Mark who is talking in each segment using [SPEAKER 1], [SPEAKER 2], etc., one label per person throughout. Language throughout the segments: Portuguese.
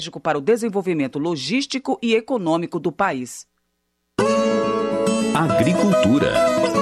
[SPEAKER 1] para o desenvolvimento logístico e econômico do país.
[SPEAKER 2] Agricultura.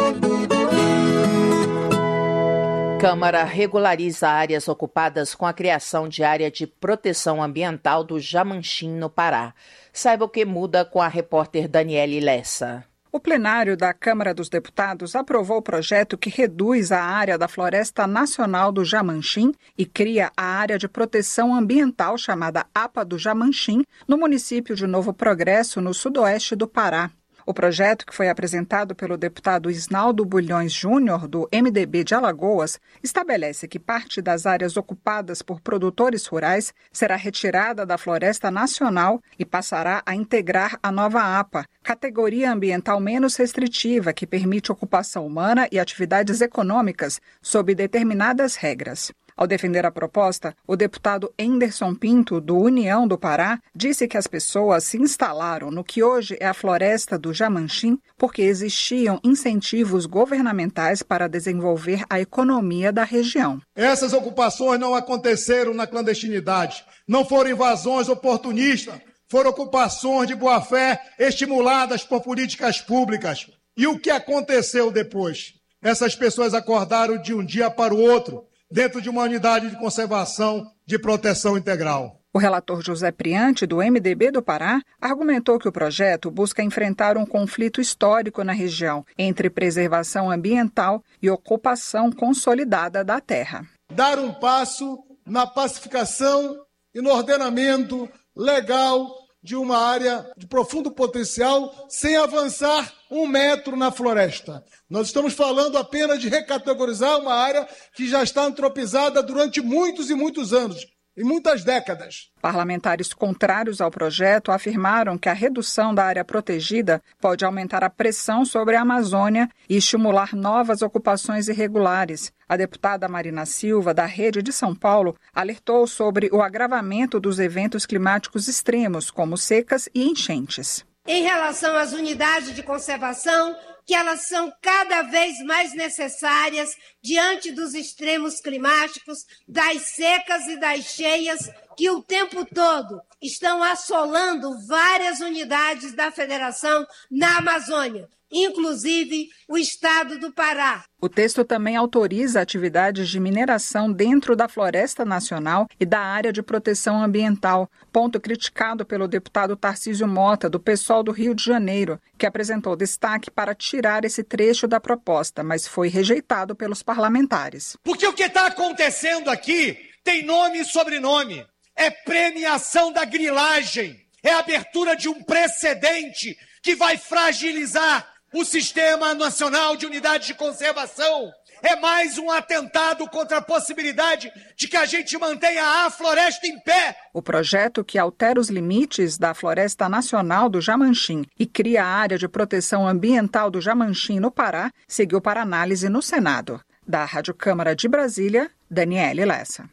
[SPEAKER 3] Câmara regulariza áreas ocupadas com a criação de área de proteção ambiental do Jamanchim, no Pará. Saiba o que muda com a repórter Daniele Lessa.
[SPEAKER 4] O plenário da Câmara dos Deputados aprovou o projeto que reduz a área da Floresta Nacional do Jamanchim e cria a área de proteção ambiental chamada APA do Jamanchim, no município de Novo Progresso, no sudoeste do Pará. O projeto, que foi apresentado pelo deputado Isnaldo Bulhões Júnior, do MDB de Alagoas, estabelece que parte das áreas ocupadas por produtores rurais será retirada da Floresta Nacional e passará a integrar a nova APA, categoria ambiental menos restritiva que permite ocupação humana e atividades econômicas sob determinadas regras. Ao defender a proposta, o deputado Enderson Pinto, do União do Pará, disse que as pessoas se instalaram no que hoje é a floresta do Jamanchim porque existiam incentivos governamentais para desenvolver a economia da região.
[SPEAKER 5] Essas ocupações não aconteceram na clandestinidade, não foram invasões oportunistas, foram ocupações de boa-fé estimuladas por políticas públicas. E o que aconteceu depois? Essas pessoas acordaram de um dia para o outro, dentro de uma unidade de conservação de proteção integral.
[SPEAKER 4] O relator José Priante, do MDB do Pará, argumentou que o projeto busca enfrentar um conflito histórico na região entre preservação ambiental e ocupação consolidada da terra.
[SPEAKER 5] Dar um passo na pacificação e no ordenamento legal de uma área de profundo potencial sem avançar 1 metro na floresta. Nós estamos falando apenas de recategorizar uma área que já está antropizada durante muitos e muitos anos, e muitas décadas.
[SPEAKER 4] Parlamentares contrários ao projeto afirmaram que a redução da área protegida pode aumentar a pressão sobre a Amazônia e estimular novas ocupações irregulares. A deputada Marina Silva, da Rede de São Paulo, alertou sobre o agravamento dos eventos climáticos extremos, como secas e enchentes.
[SPEAKER 6] Em relação às unidades de conservação, que elas são cada vez mais necessárias diante dos extremos climáticos, das secas e das cheias que o tempo todo estão assolando várias unidades da Federação na Amazônia, inclusive o estado do Pará.
[SPEAKER 4] O texto também autoriza atividades de mineração dentro da Floresta Nacional e da área de proteção ambiental, ponto criticado pelo deputado Tarcísio Mota, do PSOL do Rio de Janeiro, que apresentou destaque para tirar esse trecho da proposta, mas foi rejeitado pelos parlamentares.
[SPEAKER 7] Porque o que está acontecendo aqui tem nome e sobrenome. É premiação da grilagem, é a abertura de um precedente que vai fragilizar o Sistema Nacional de Unidades de Conservação. É mais um atentado contra a possibilidade de que a gente mantenha a floresta em pé.
[SPEAKER 4] O projeto, que altera os limites da Floresta Nacional do Jamanchim e cria a área de proteção ambiental do Jamanchim no Pará, seguiu para análise no Senado. Da Rádio Câmara de Brasília, Daniele Lessa.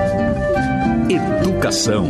[SPEAKER 2] Educação.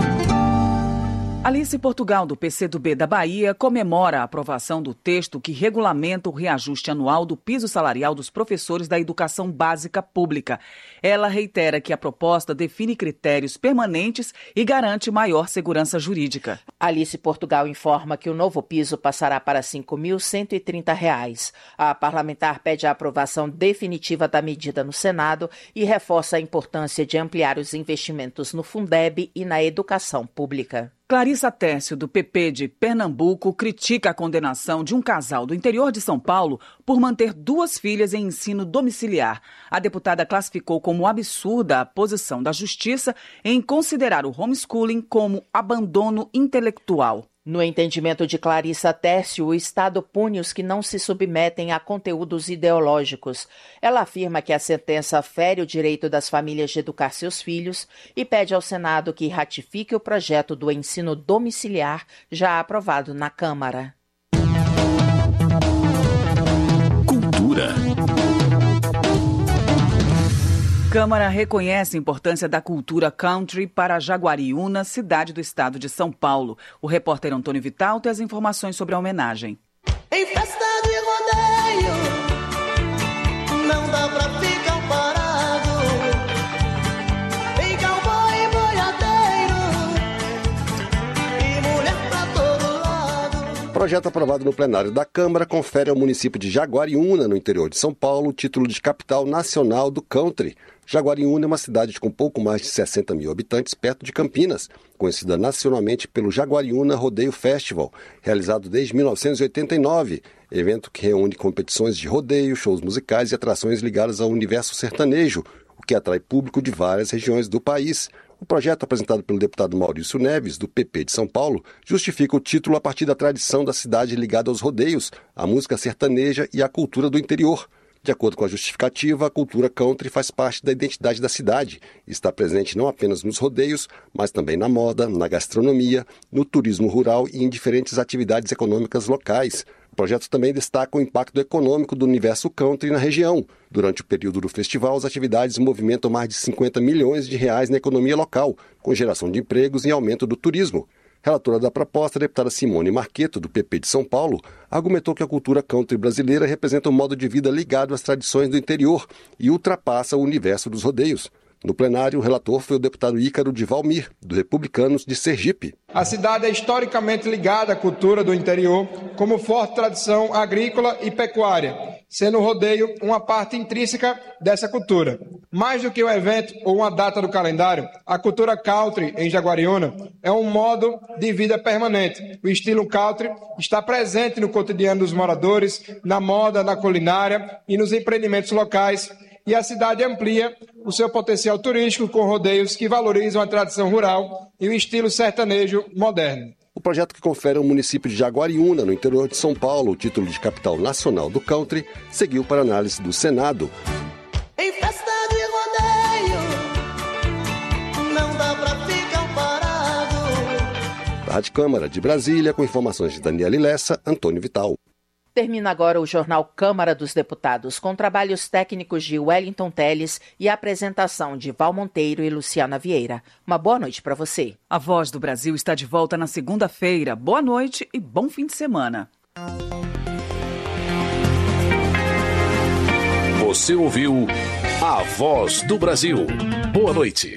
[SPEAKER 1] Alice Portugal, do PCdoB da Bahia, comemora a aprovação do texto que regulamenta o reajuste anual do piso salarial dos professores da educação básica pública. Ela reitera que a proposta define critérios permanentes e garante maior segurança jurídica.
[SPEAKER 3] Alice Portugal informa que o novo piso passará para R$ 5.130. A parlamentar pede a aprovação definitiva da medida no Senado e reforça a importância de ampliar os investimentos no Fundeb e na educação pública.
[SPEAKER 1] Clarissa Tércio, do PP de Pernambuco, critica a condenação de um casal do interior de São Paulo por manter 2 filhas em ensino domiciliar. A deputada classificou como absurda a posição da Justiça em considerar o homeschooling como abandono intelectual.
[SPEAKER 3] No entendimento de Clarissa Tércio, o Estado pune os que não se submetem a conteúdos ideológicos. Ela afirma que a sentença fere o direito das famílias de educar seus filhos e pede ao Senado que ratifique o projeto do ensino domiciliar já aprovado na Câmara.
[SPEAKER 2] Cultura.
[SPEAKER 1] Câmara reconhece a importância da cultura country para Jaguariúna, cidade do estado de São Paulo. O repórter Antônio Vital tem as informações sobre a homenagem.
[SPEAKER 8] Em festa de rodeio, não dá pra ficar parado. Em cowboy e boiadeiro,
[SPEAKER 9] Projeto aprovado no plenário da Câmara confere ao município de Jaguariúna, no interior de São Paulo, o título de capital nacional do country. Jaguariúna é uma cidade com pouco mais de 60 mil habitantes, perto de Campinas, conhecida nacionalmente pelo Jaguariúna Rodeio Festival, realizado desde 1989, evento que reúne competições de rodeio, shows musicais e atrações ligadas ao universo sertanejo, o que atrai público de várias regiões do país. O projeto, apresentado pelo deputado Maurício Neves, do PP de São Paulo, justifica o título a partir da tradição da cidade ligada aos rodeios, à música sertaneja e à cultura do interior. De acordo com a justificativa, a cultura country faz parte da identidade da cidade e está presente não apenas nos rodeios, mas também na moda, na gastronomia, no turismo rural e em diferentes atividades econômicas locais. O projeto também destaca o impacto econômico do universo country na região. Durante o período do festival, as atividades movimentam mais de 50 milhões de reais na economia local, com geração de empregos e aumento do turismo. Relatora da proposta, a deputada Simone Marqueto, do PP de São Paulo, argumentou que a cultura country brasileira representa um modo de vida ligado às tradições do interior e ultrapassa o universo dos rodeios. No plenário, o relator foi o deputado Ícaro de Valmir, do Republicanos de Sergipe.
[SPEAKER 10] A cidade é historicamente ligada à cultura do interior, como forte tradição agrícola e pecuária, sendo o rodeio uma parte intrínseca dessa cultura. Mais do que um evento ou uma data do calendário, a cultura country em Jaguariúna é um modo de vida permanente. O estilo country está presente no cotidiano dos moradores, na moda, na culinária e nos empreendimentos locais, e a cidade amplia o seu potencial turístico com rodeios que valorizam a tradição rural e o estilo sertanejo moderno.
[SPEAKER 9] O projeto que confere ao município de Jaguariúna, no interior de São Paulo, o título de capital nacional do country, seguiu para análise do Senado.
[SPEAKER 8] Em festa de rodeio, não dá pra ficar parado.
[SPEAKER 9] Da Rádio Câmara de Brasília, com informações de Daniela Lessa, Antônio Vital.
[SPEAKER 3] Termina agora o jornal Câmara dos Deputados, com trabalhos técnicos de Wellington Teles e a apresentação de Val Monteiro e Luciana Vieira. Uma boa noite para você.
[SPEAKER 1] A Voz do Brasil está de volta na segunda-feira. Boa noite e bom fim de semana.
[SPEAKER 2] Você ouviu A Voz do Brasil. Boa noite.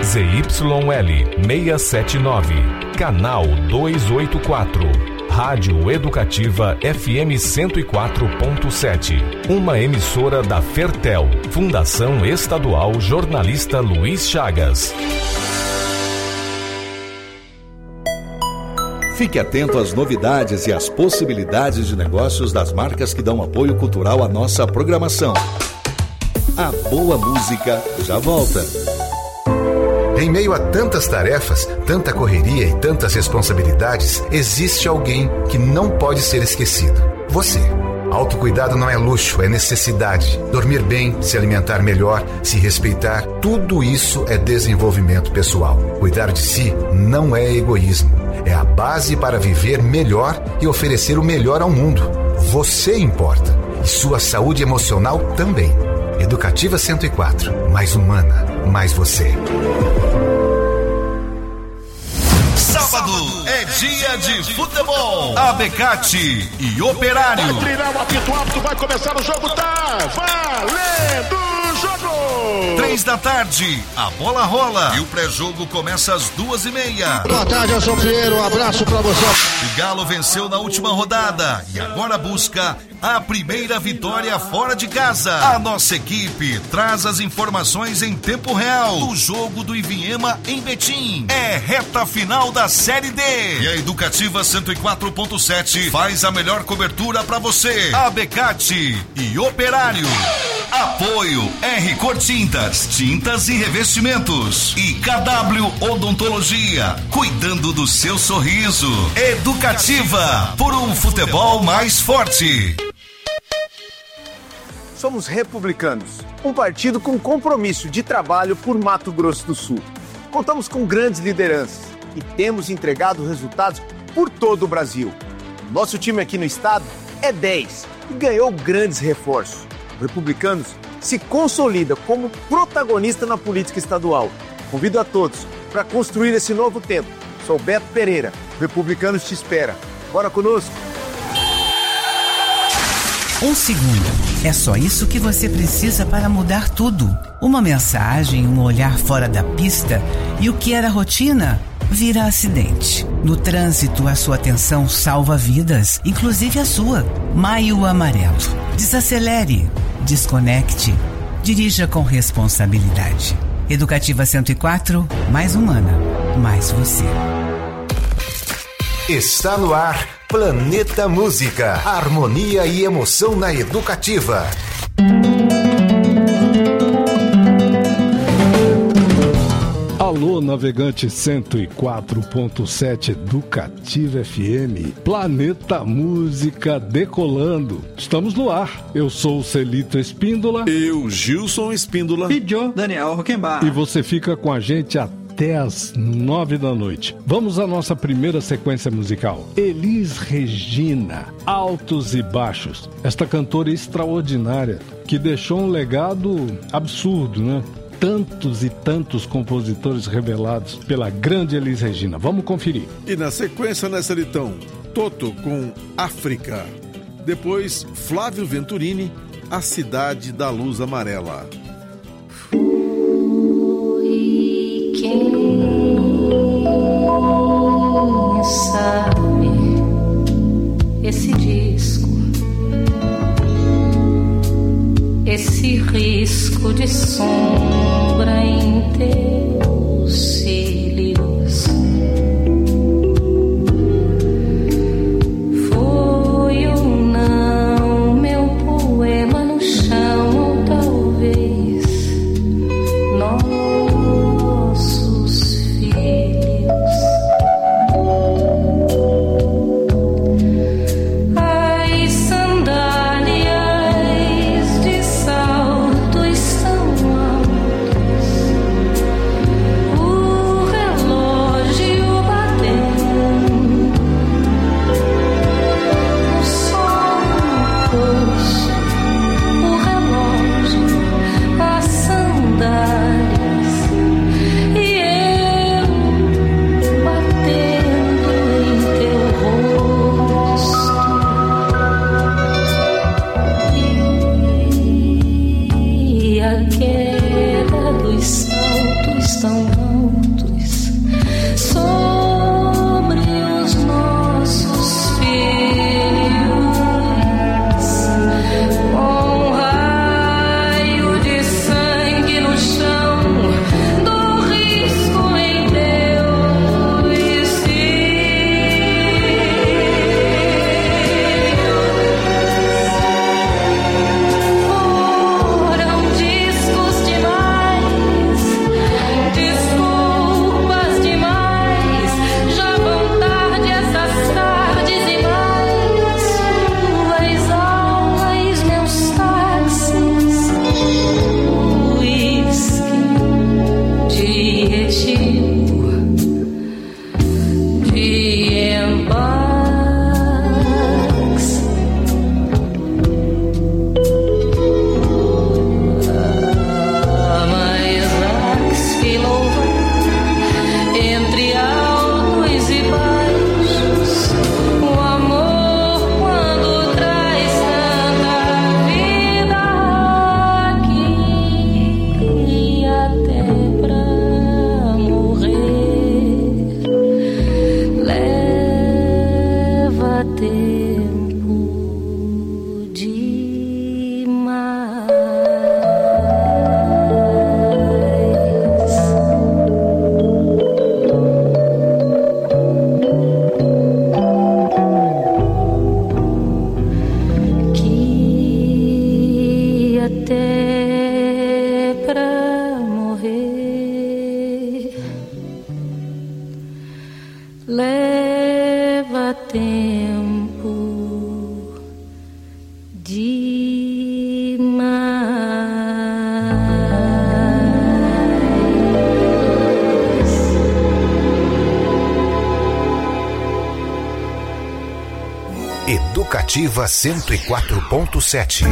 [SPEAKER 11] ZYL 679, canal 284. Rádio Educativa FM 104.7. Uma emissora da Fertel, Fundação Estadual Jornalista Luiz Chagas.
[SPEAKER 12] Fique atento às novidades e às possibilidades de negócios das marcas que dão apoio cultural à nossa programação. A boa música já volta.
[SPEAKER 13] Em meio a tantas tarefas, tanta correria e tantas responsabilidades, existe alguém que não pode ser esquecido. Você. Autocuidado não é luxo, é necessidade. Dormir bem, se alimentar melhor, se respeitar, tudo isso é desenvolvimento pessoal. Cuidar de si não é egoísmo. É a base para viver melhor e oferecer o melhor ao mundo. Você importa. E sua saúde emocional também. Educativa 104. Mais humana, mais você.
[SPEAKER 14] Sábado é dia de futebol. Abecate e Operário.
[SPEAKER 15] Vai treinar o apito árbitro, vai começar o jogo, tá valendo o jogo.
[SPEAKER 14] 3 da tarde, a bola rola e o pré-jogo começa às 2:30.
[SPEAKER 15] Boa tarde, eu sou o Pinheiro, um abraço pra você.
[SPEAKER 14] O Galo venceu na última rodada e agora busca a primeira vitória fora de casa. A nossa equipe traz as informações em tempo real do jogo do Ivinhema em Betim. É reta final da Série D. E a Educativa 104.7 faz a melhor cobertura para você. Abecate e Operário. Apoio R Cor Tintas, tintas e revestimentos. E KW Odontologia, cuidando do seu sorriso. Educativa, por um futebol mais forte.
[SPEAKER 16] Somos Republicanos, um partido com compromisso de trabalho por Mato Grosso do Sul. Contamos com grandes lideranças e temos entregado resultados por todo o Brasil. Nosso time aqui no estado é 10 e ganhou grandes reforços. O Republicanos se consolida como protagonista na política estadual. Convido a todos para construir esse novo tempo. Sou Beto Pereira, o Republicanos te espera. Bora conosco!
[SPEAKER 17] 1 segundo. É só isso que você precisa para mudar tudo. Uma mensagem, um olhar fora da pista e o que era rotina vira acidente. No trânsito, a sua atenção salva vidas, inclusive a sua. Maio Amarelo. Desacelere, desconecte, dirija com responsabilidade. Educativa 104, mais humana, mais você.
[SPEAKER 13] Está no ar Planeta Música, harmonia e emoção na Educativa.
[SPEAKER 18] Alô, navegante 104.7 Educativa FM, Planeta Música decolando. Estamos no ar. Eu sou o Celito Espíndola.
[SPEAKER 19] Eu, Gilson Espíndola.
[SPEAKER 20] E eu, Daniel Roquembar.
[SPEAKER 18] E você fica com a gente até às 9 da noite. Vamos à nossa primeira sequência musical. Elis Regina, Altos e Baixos. Esta cantora extraordinária que deixou um legado absurdo, né? Tantos e tantos compositores revelados pela grande Elis Regina. Vamos conferir.
[SPEAKER 19] E na sequência, nessa litão, Toto com África. Depois, Flávio Venturini, A Cidade da Luz Amarela.
[SPEAKER 21] Quem sabe esse disco, esse risco de sombra em teus cílios, foi ou não meu poema no chão, ou talvez nossos filhos. As sandálias de salto estão ao
[SPEAKER 13] Educativa 104.7.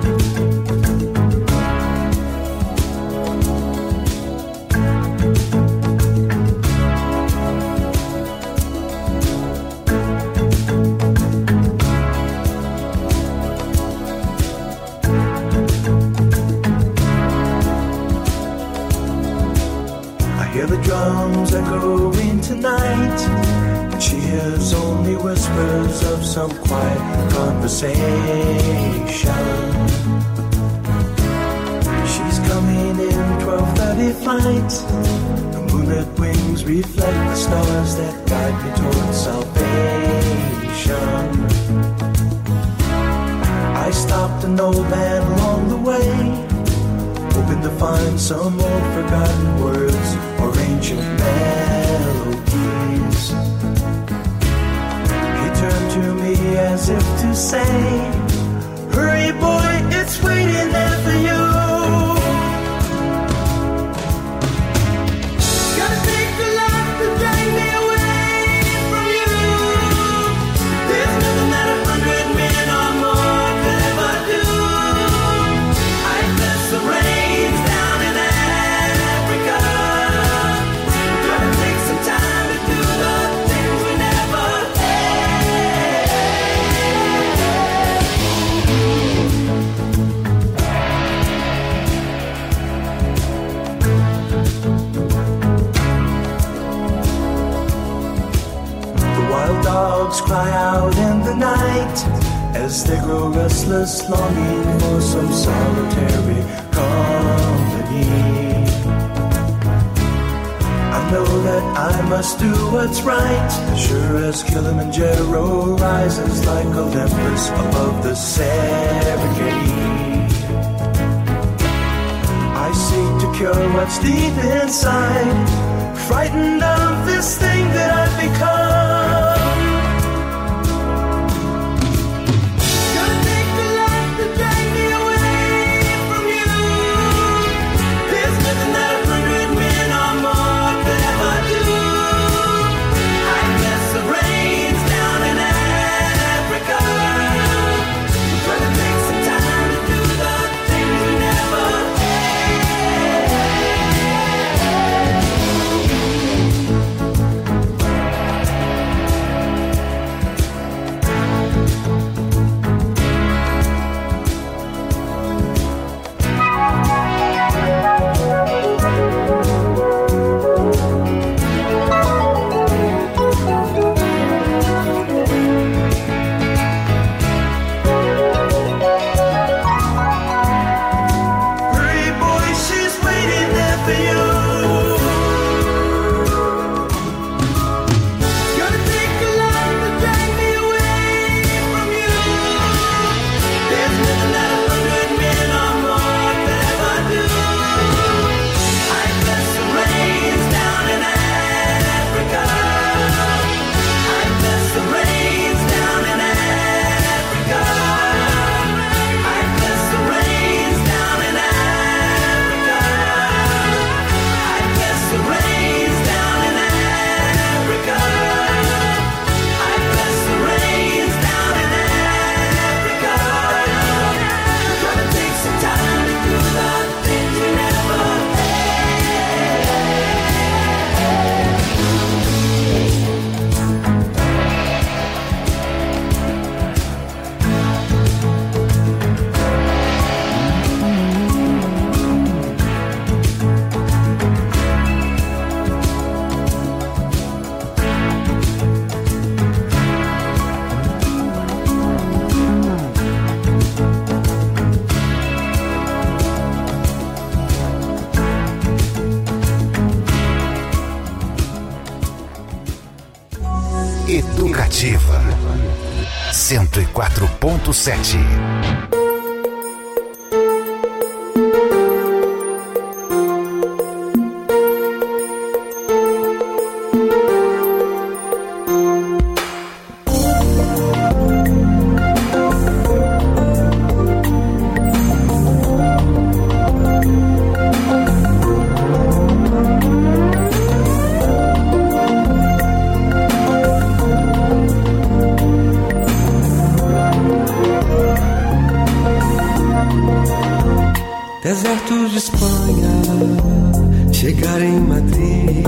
[SPEAKER 20] I hear the drums echoing tonight. She hears only whispers of some quiet conversation. She's coming in 12:30 flight. The moonlit wings reflect the stars that guide me towards salvation. I stopped an old man along the way, hoping to find some old forgotten words or ancient melodies. Turned to me as if to say, hurry boy, it's waiting there for you. Gotta take the life to drag me away from you. There's nothing that 100 men or more could ever do. I bless the rains down in Africa. Gotta take some time to do the things we never dogs cry out in the night as they grow restless, longing for some solitary company. I know that I must do what's right, sure as Kilimanjaro rises like Olympus above the Serengeti. I seek to cure what's deep inside, frightened of this thing that I've become.
[SPEAKER 13] Educativa 104.7.
[SPEAKER 5] Desertos de Espanha, chegar em Madrid.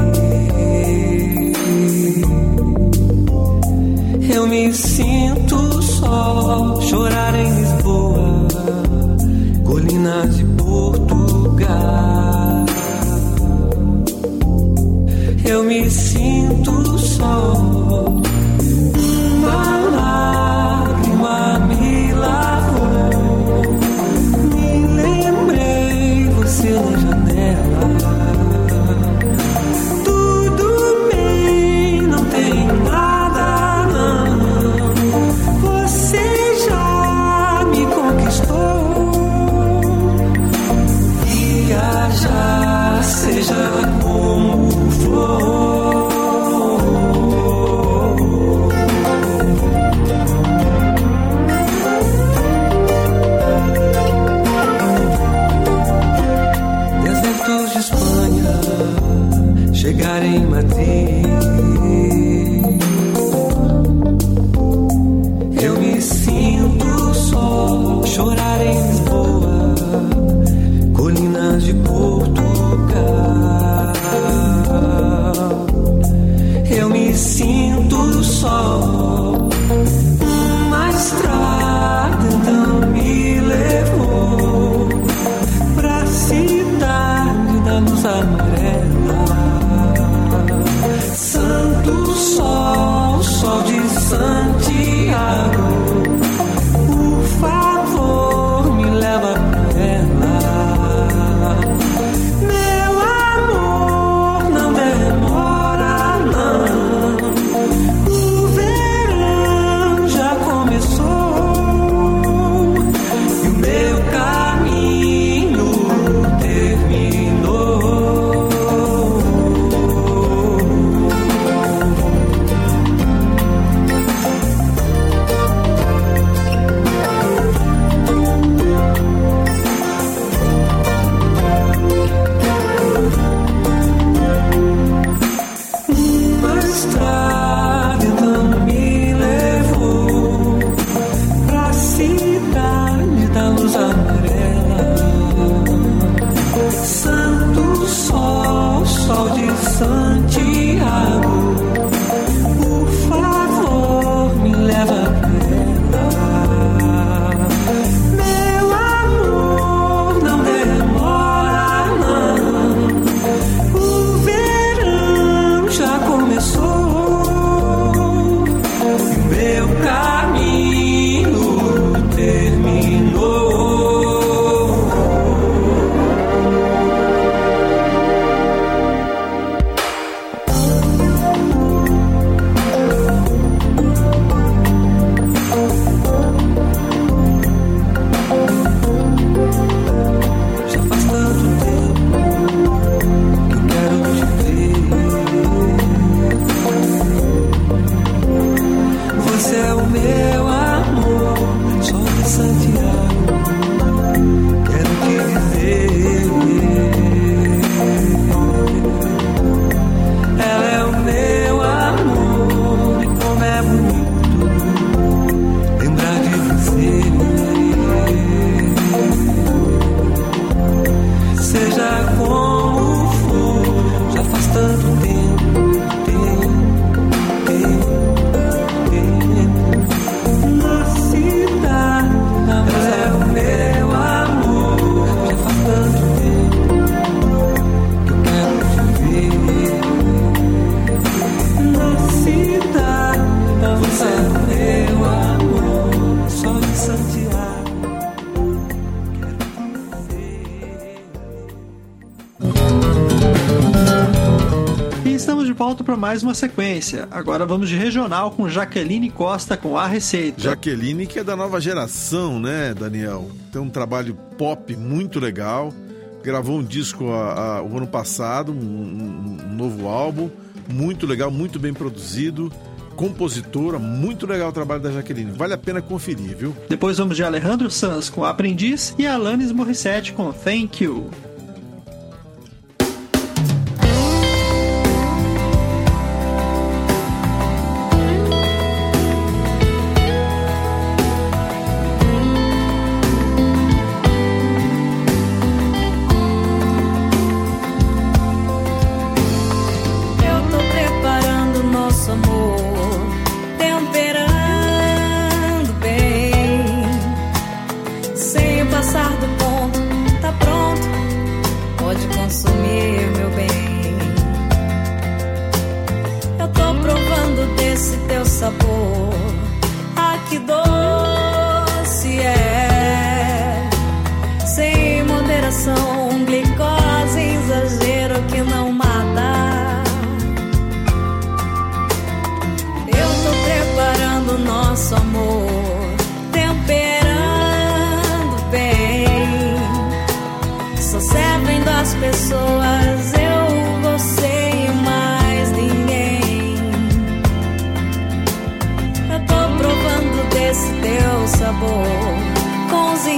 [SPEAKER 5] Eu me sinto só, chorar em Lisboa, colinas de Portugal. Eu me sinto só, uma lágrima me lavou. Me lembrei, você na janela. Tudo bem, não tem nada não. Você já me conquistou. Viajar, seja como for. Desertos de Espanha, chegar em Madrid. Eu me sinto só, chorar em Lisboa, colinas de Portugal. Eu me sinto só, uma estrada então me levou pra cidade da luz amarela. Santo sol, sol de Santiago, por favor me leva pra ela. Meu amor, não demora não. O verão já começou e o meu caminho terminou. Uma estrada então me levou pra cidade da luz amarela. Santo sol, sol de Santiago, por favor me leva pra ela. Meu amor, não demora não. O verão já começou e meu caminho terminou. Já faz tanto tempo que eu quero te ver. Você é o meu amor, sol de Santiago, quero te dizer. Ela é o meu amor e como é bonito lembrar de você. Seja como for, já faz tanto tempo, na cidade. Ela é o meu amor, já faz tanto tempo que eu quero te ver. Na cidade, você é o meu amor, sol de Santiago.
[SPEAKER 22] E estamos de volta para mais uma sequência. Agora vamos de regional com Jaqueline Costa com A Receita.
[SPEAKER 19] Jaqueline, que é da nova geração, né, Daniel? Tem um trabalho pop muito legal. Gravou um disco o ano passado, um novo álbum. Muito legal, muito bem produzido. Compositora, muito legal o trabalho da Jaqueline. Vale a pena conferir, viu?
[SPEAKER 22] Depois vamos de Alejandro Sanz com Aprendiz e Alanis Morissette com Thank You.
[SPEAKER 21] esse teu sabor com os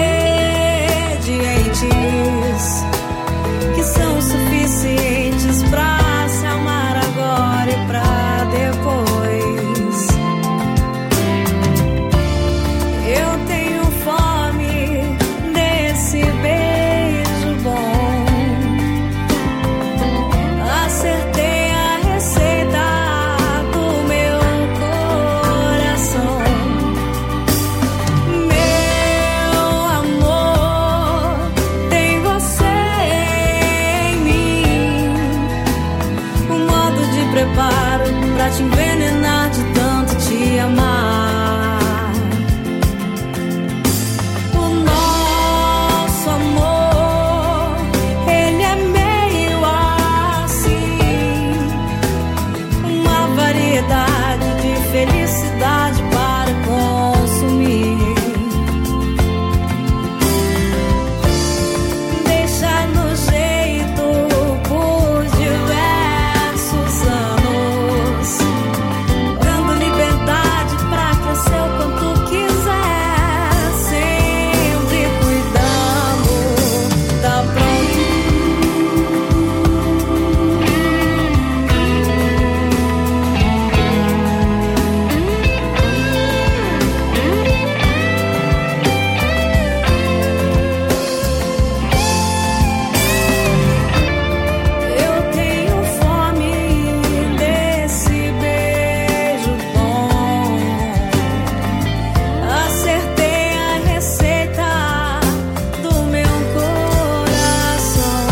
[SPEAKER 21] ingredientes que são suficientes pra se amar agora e pra depois. Eu tenho fome desse beijo bom. Acertei a receita do meu coração. Meu amor, tem você em mim. Um modo de preparo pra te envenenar de tanto te amar. O nosso amor, ele é meio assim, uma variedade de felicidade para consumir. Deixa no jeito por diversos anos, dando liberdade pra crescer o quanto quiser, sempre cuidando da Eu tenho fome desse beijo bom. Acertei a receita do meu coração.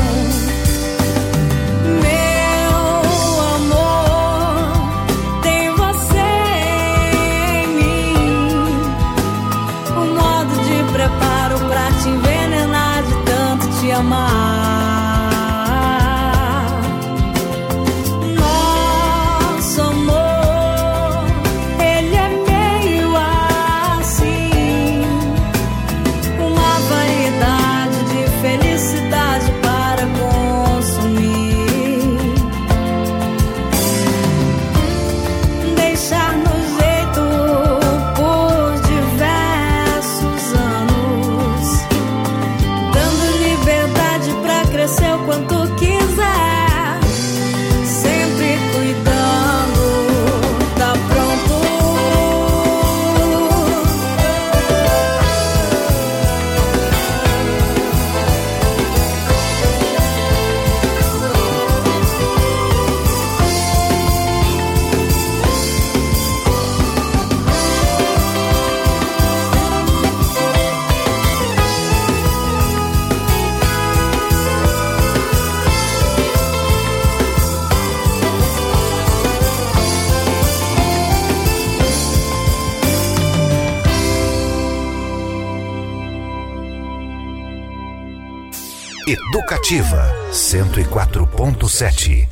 [SPEAKER 21] Meu amor, tem você em mim. Um modo de preparo pra te envenenar de tanto te amar. Nosso amor, ele é meio assim, uma variedade de felicidade para consumir. Deixar no jeito por diversos anos, dando liberdade pra crescer o quanto quiser, sempre cuidando, tá pronto.
[SPEAKER 13] Educativa 104.7.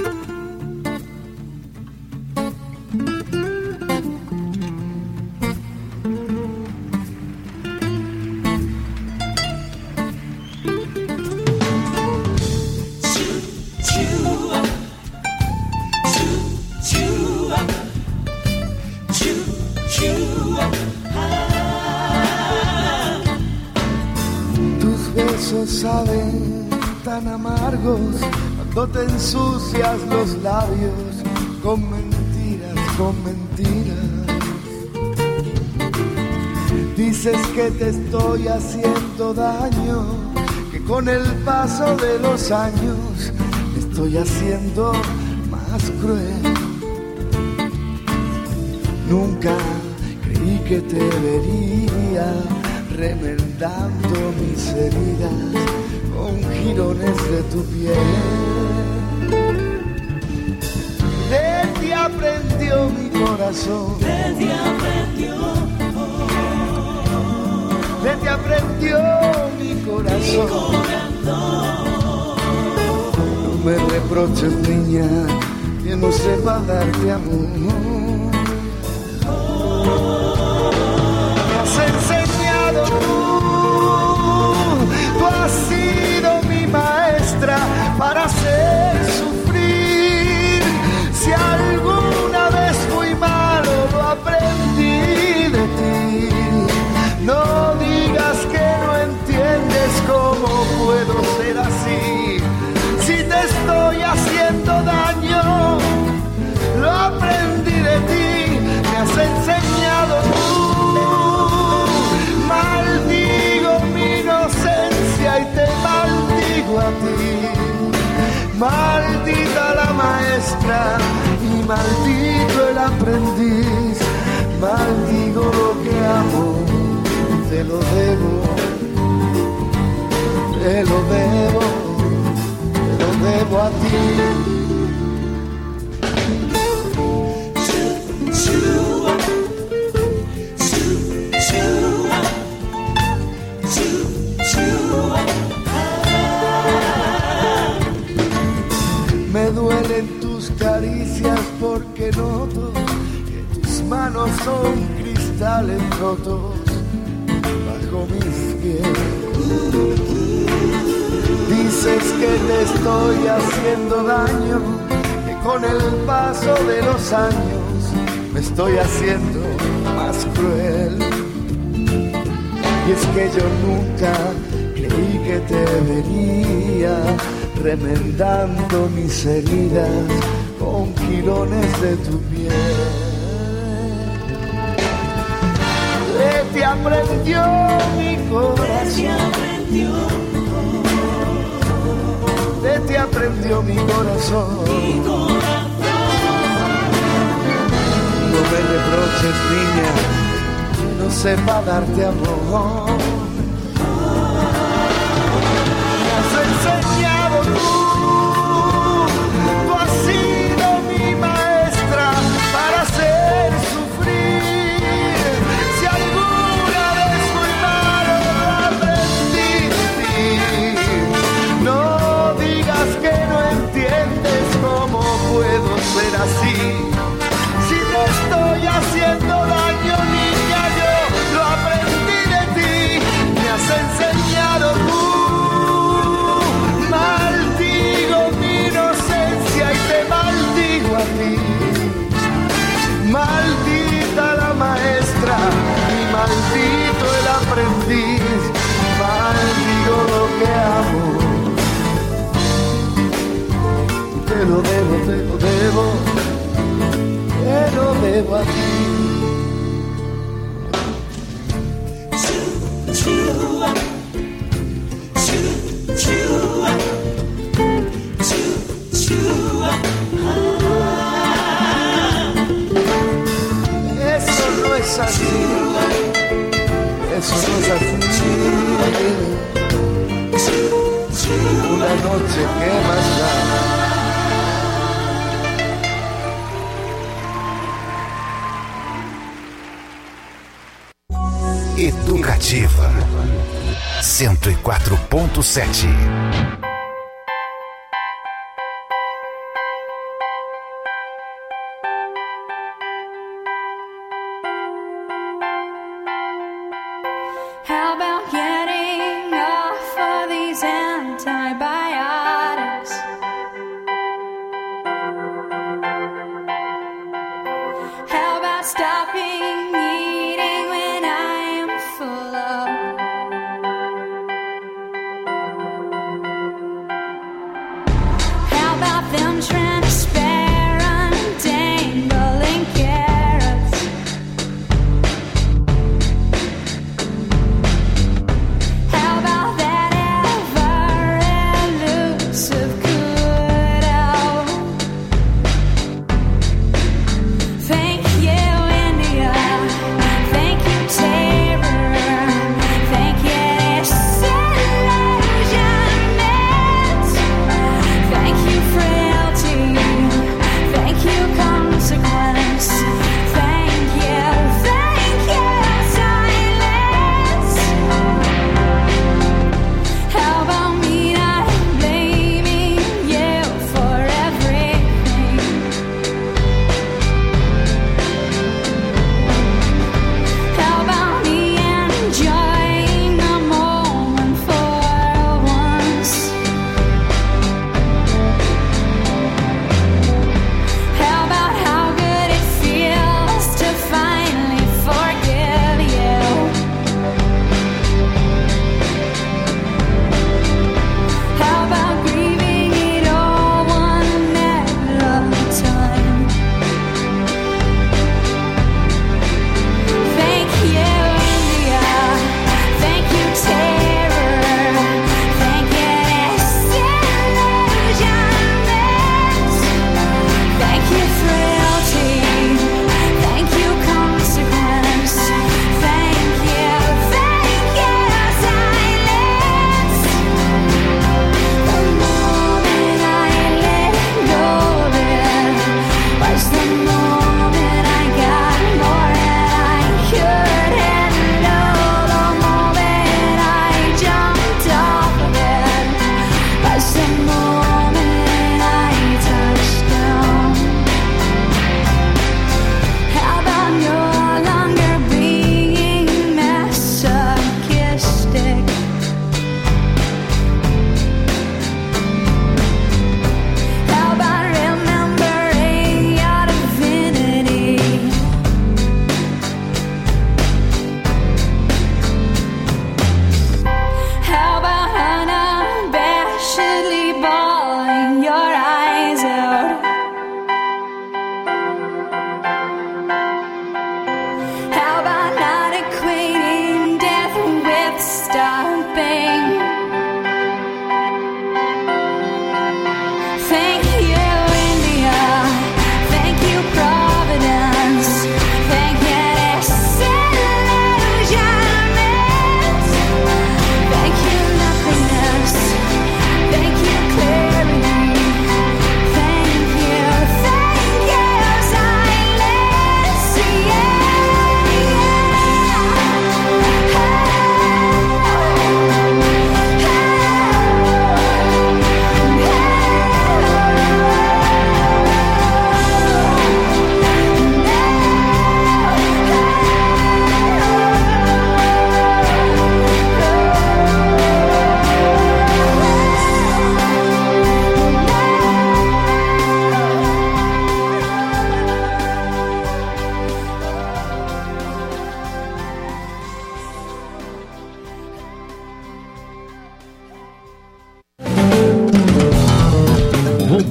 [SPEAKER 6] Tus besos saben tan amargos cuando te ensucias los labios con mentiras, con mentiras. Dices que te estoy haciendo daño, que con el paso de los años me estoy haciendo más cruel. Nunca creí que te vería remendando mis heridas con jirones de tu piel. De ti aprendió mi corazón, de ti aprendió, de ti aprendió mi corazón. No me reproches, niña, que no sepa darte amor. Me has enseñado tú has sido mi maestra para hacer sufrir. Si alguna vez fui malo, lo aprendí de ti. maldito el aprendiz, maldigo lo que amo, te lo debo, te lo debo, te lo debo a ti. Me duelen tus caricias porque noto que tus manos son cristales rotos bajo mis pies. Dices que te estoy haciendo daño, que con el paso de los años me estoy haciendo más cruel. Y es que yo nunca creí que te vería remendando mis heridas con jirones de tu piel. De ti aprendió mi corazón, de ti aprendió mi corazón. No me reproches, niña, no sepa darte amor. Me has enseñado tú has sido mi maestra para hacer sufrir. Si alguna vez fui malo, aprendí de ti. No digas que no entiendes cómo puedo ser así. Si te estoy haciendo daño, niña, yo lo aprendí de ti. Me has enseñado tú. Maldigo mi inocencia y te maldigo a ti. Maldita la maestra y maldito el aprendiz. Maldigo lo que amo. Te lo debo, te lo debo, te lo debo a ti. Eso no es así, eso no es así. Una noche que más da.
[SPEAKER 13] Educativa 104.7.
[SPEAKER 21] How about getting off of these antibiotics? How about stopping eating when I am full of?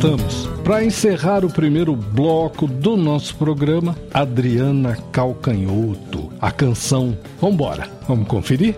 [SPEAKER 18] voltamos. Para encerrar o primeiro bloco do nosso programa, Adriana Calcanhoto, a canção Vambora. Vamos conferir?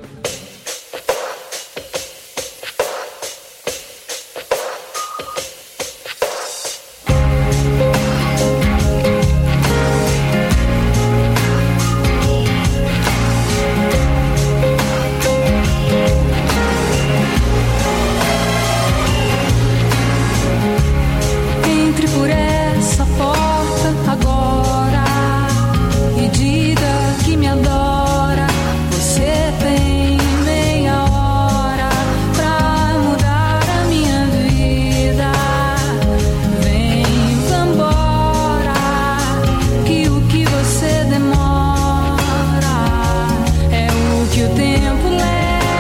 [SPEAKER 21] Entre por essa porta agora e diga que me adora. Você tem meia hora pra mudar a minha vida. Vem, vambora, que o que você demora é o que o tempo leva.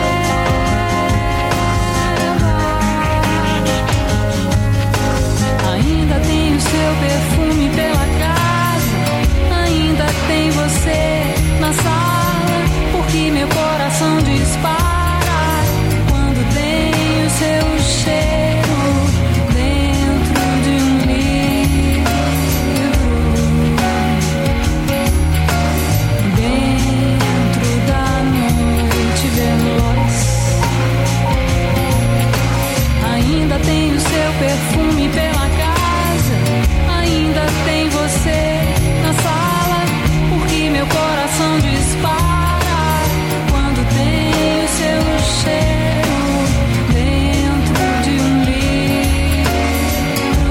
[SPEAKER 21] Ainda tem o seu perfume pela casa, ainda tem você na sala, porque meu coração dispara quando tem o seu cheiro dentro de um livro, dentro da noite veloz. Ainda tem o seu perfume pela casa, ainda tem você na sala, porque meu coração dispara quando tem o seu cheiro dentro de um livro,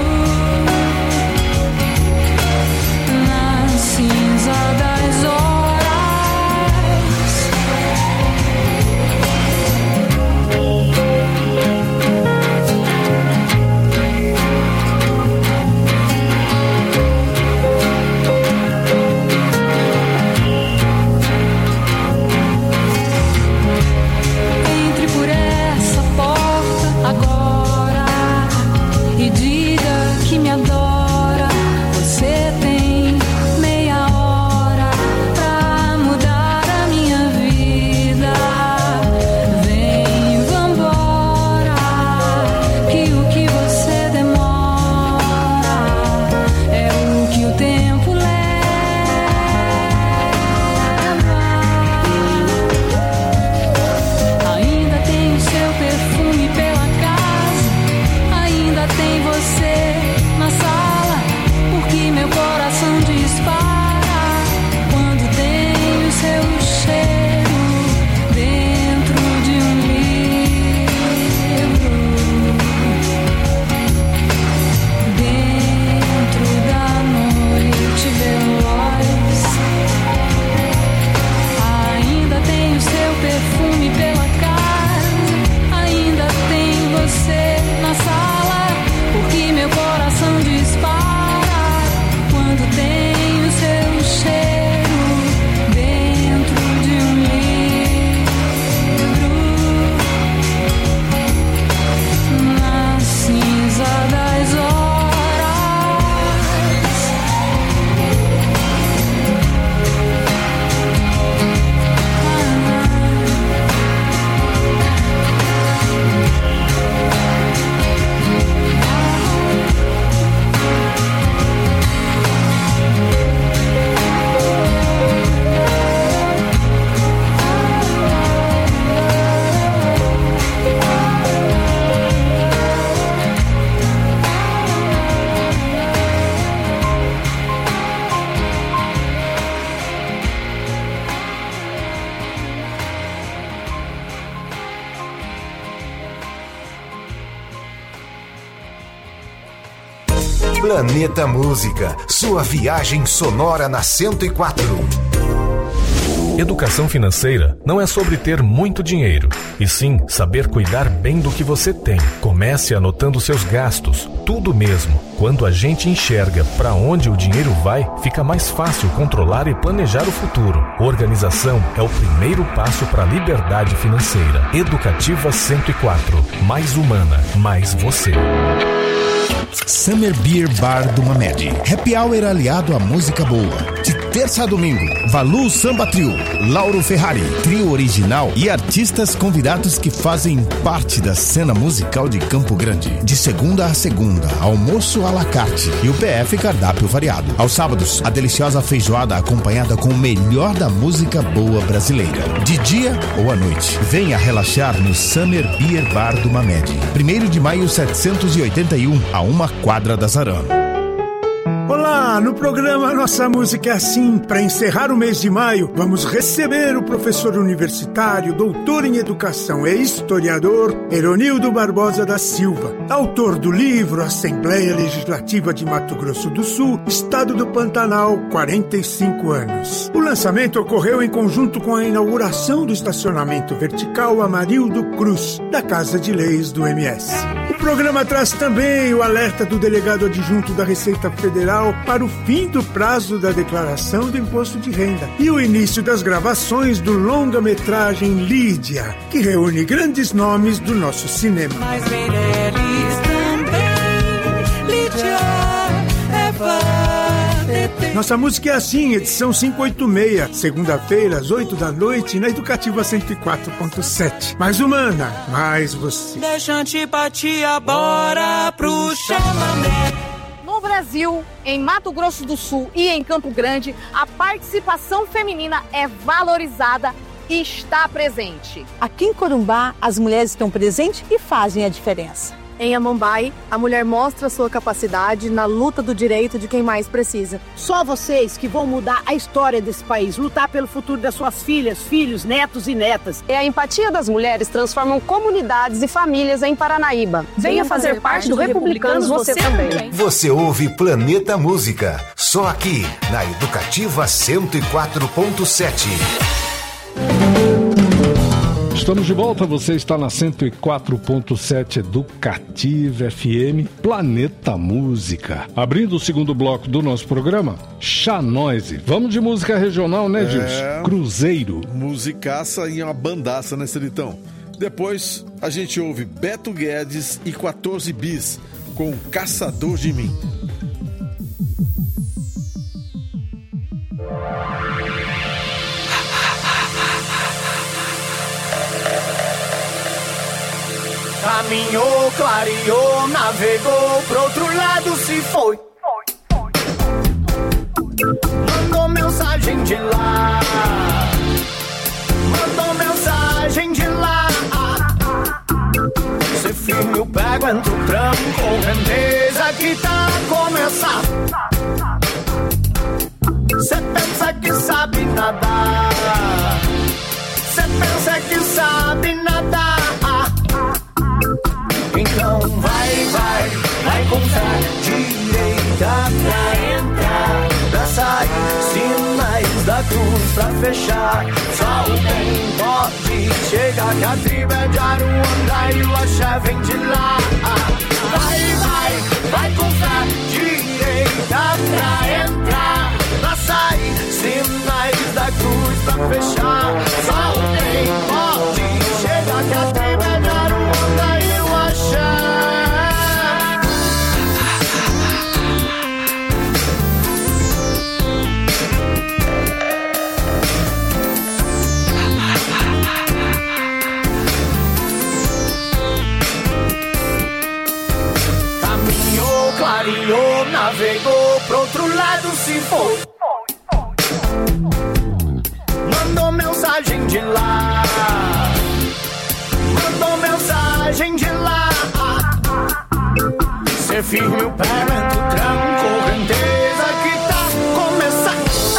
[SPEAKER 21] na cinza das horas. Entre por essa porta agora e diga que me adora. Você tem meia hora pra mudar a minha vida. Vem, vambora, que o que você demora é o que o tempo leva. Ainda tem o seu perfume pela casa, ainda tem você na sala, porque meu coração dispara quando tem o seu cheiro dentro de um livro, dentro da noite veloz. Ainda tem o seu perfume pela casa, ainda tem você na sala, porque meu coração dispara quando tem o seu cheiro dentro de um livro, na cinza das horas.
[SPEAKER 13] Planeta Música, sua viagem sonora na 104.
[SPEAKER 11] Educação financeira não é sobre ter muito dinheiro, e sim saber cuidar bem do que você tem. Comece anotando seus gastos, tudo mesmo. Quando a gente enxerga para onde o dinheiro vai, fica mais fácil controlar e planejar o futuro. Organização é o primeiro passo para a liberdade financeira. Educativa 104. Mais humana, mais você.
[SPEAKER 4] Summer Beer Bar do Mamed. Happy Hour aliado à música boa. De terça a domingo, Valu Samba Trio, Lauro Ferrari, trio original e artistas convidados que fazem parte da cena musical de Campo Grande. De segunda a segunda, almoço à la carte e o PF cardápio variado. Aos sábados, a deliciosa feijoada acompanhada com o melhor da música boa brasileira. De dia ou à noite, venha relaxar no Summer Beer Bar do Mamed. 1º de maio 781, a 1 quadra da Zarana.
[SPEAKER 7] Olá, no programa Nossa Música é Assim, para encerrar o mês de maio, vamos receber o professor universitário, doutor em educação e historiador, Eronildo Barbosa da Silva, autor do livro Assembleia Legislativa de Mato Grosso do Sul, Estado do Pantanal, 45 anos. O lançamento ocorreu em conjunto com a inauguração do estacionamento vertical Amarildo Cruz, da Casa de Leis do MS. O programa traz também o alerta do delegado adjunto da Receita Federal para o fim do prazo da declaração do imposto de renda e o início das gravações do longa-metragem Lídia, que reúne grandes nomes do nosso cinema.
[SPEAKER 5] Mas Meirelles também, Lídia, Eva,
[SPEAKER 7] Nossa Música é Assim, edição 586, segunda-feira, às 8 da noite, na Educativa 104.7. Mais humana, mais você.
[SPEAKER 5] Deixa antipatia, bora pro chamamé.
[SPEAKER 23] No Brasil, em Mato Grosso do Sul e em Campo Grande, a participação feminina é valorizada e está presente.
[SPEAKER 24] Aqui em Corumbá, as mulheres estão presentes e fazem a diferença.
[SPEAKER 25] Em Amambai, a mulher mostra sua capacidade na luta do direito de quem mais precisa.
[SPEAKER 26] Só vocês que vão mudar a história desse país, lutar pelo futuro das suas filhas, filhos, netos e netas.
[SPEAKER 27] É a empatia das mulheres transformam comunidades e famílias em Paranaíba. Venha fazer parte do Republicanos você também.
[SPEAKER 13] Você ouve Planeta Música, só aqui na Educativa 104.7.
[SPEAKER 18] Estamos de volta, você está na 104.7 Educativa FM, Planeta Música. Abrindo o segundo bloco do nosso programa, Xanoise. Vamos de música regional, né, Gilson? Cruzeiro.
[SPEAKER 19] Musicaça e uma bandaça, né, Celitão? Depois a gente ouve Beto Guedes e 14 Bis com Caçador de Mim.
[SPEAKER 6] Caminhou, clareou, navegou, pro outro lado se foi. Mandou mensagem de lá, mandou mensagem de lá. Se firme o pé, aguenta o tranco, correnteza que tá a começar. Cê pensa que sabe nadar, cê pensa que sabe nadar. Então vai com fé, direita pra entrar, pra sair, sinais da cruz pra fechar. Só o bem pode chegar, que a tribo é de Aruanda e o axé vem de lá. Vai com fé, direita pra entrar, pra sair, sinais da cruz pra fechar. Só o bem pode chegar, que a tribo é de Aruanda e o axé. Caminhou, clareou, navegou, pro outro lado se foi. Mandou mensagem de lá, mandou mensagem de lá. Cê firme o pé, lento o tranco, correnteza que tá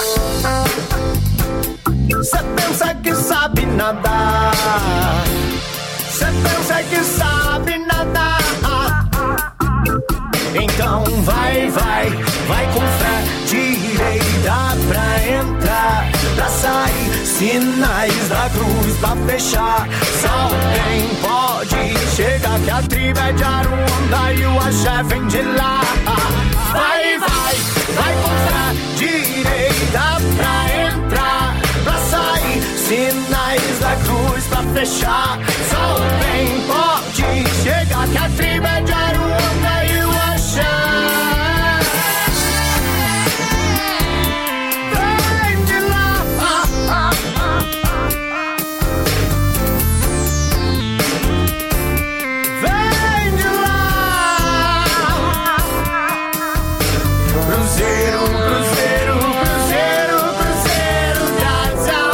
[SPEAKER 6] começando. Cê pensa que sabe nadar, cê pensa que sabe nadar. Então vai com fé, direita pra entrar, pra sair, sinais da cruz pra fechar. Só quem pode chegar, que a tribo é de Aruanda e o axé vem de lá. Vai com fé, direita pra entrar, pra sair, sinais da cruz pra fechar. Só quem pode chegar, que a tribo é de Aruanda